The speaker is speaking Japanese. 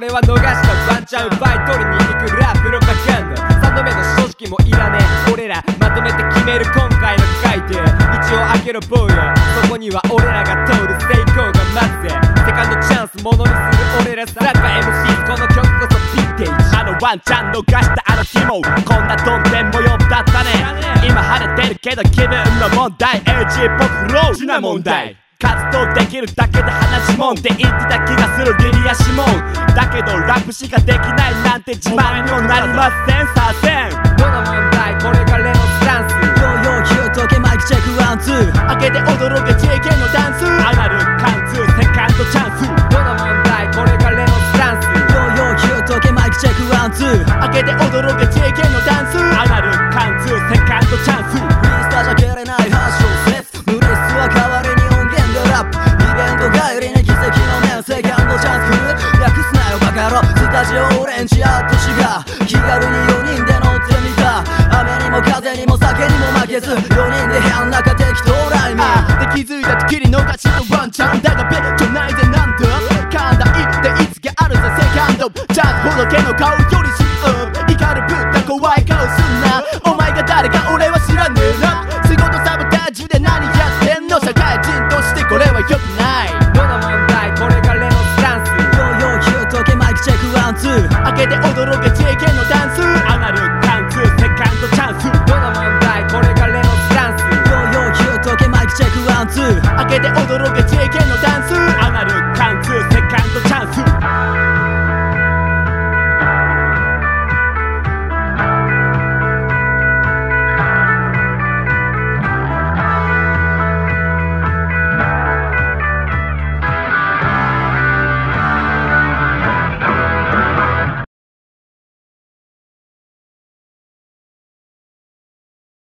俺は逃したワンチャン奪い取りに行くラプロパガンダ3度目の正直もいらねえ俺らまとめて決める今回の回で道を開けろ坊やそこには俺らが通る成功が待つぜセカンドチャンスものにする俺らサッカー MC この曲こそヴィンテージワンチャン逃したあの日もこんなどんでん模様だったね今晴れてるけど気分の問題 AG っぽくフローしな問題活動できるだけで話もんって言ってた気がするリリアシモンだけどラップしかできないなんて自慢にもなりませんさせんどの問題これがレノスタンスヨーヨーヒュートケマイクチェックワンツー開けて驚け JK のダンスアナル貫通セカンドチャンスどの問題これがレノスタンスヨーヨーヒュートケマイクチェックワンツー開けて驚け JK のダンスアナル貫通セカンドチャンスインスタじゃ蹴れない発祥説無理質は代わりに音源でラップイベント帰りに奇跡の面セカンドチャンス略すなよバカ野郎スタジオオレンジアットシガー気軽に4人で乗ってみた雨にも風にも酒にも負けず4人で部屋の中適当ライミで気づいた時に逃したワンチャンだがベッドないぜなんだ寛大っていつがあるぜセカンドチャンスほどけの顔よりし怒るぶった怖い顔すんなお前が誰か俺は知らねえな仕事サボタージュで何やってんの社会人としてこれは良くないどの問題これがレノスタンスヨーヨーヒュートケマイクチェックワンツー開けて驚け JK のダンスアナル貫通セカンドチャンスどの問題これがレノスタンスヨーヨーヒュートケマイクチェックワンツー開けて驚け JK のダンスアナル